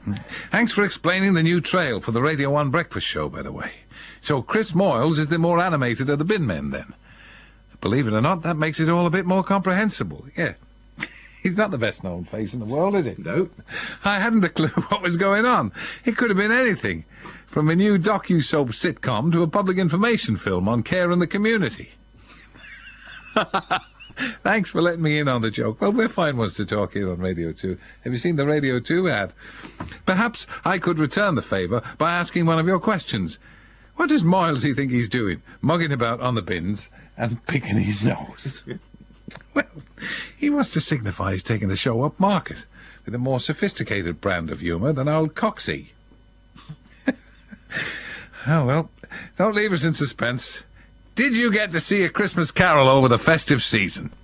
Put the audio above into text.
Thanks for explaining the new trail for the Radio 1 breakfast show, by the way. So Chris Moyles is the more animated of the bin men, then. Believe it or not, that makes it all a bit more comprehensible, yeah. He's not the best-known face in the world, is he? No. I hadn't a clue what was going on. It could have been anything, from a new docu-soap sitcom to a public information film on care in the community. Thanks for letting me in on the joke. Well, we're fine ones to talk here on Radio 2. Have you seen the Radio 2 ad? Perhaps I could return the favour by asking one of your questions. What does Moylesy think he's doing, mugging about on the bins and picking his nose? Well, he wants to signify he's taking the show up market with a more sophisticated brand of humour than old Coxie. Oh, well, don't leave us in suspense. Did you get to see A Christmas Carol over the festive season?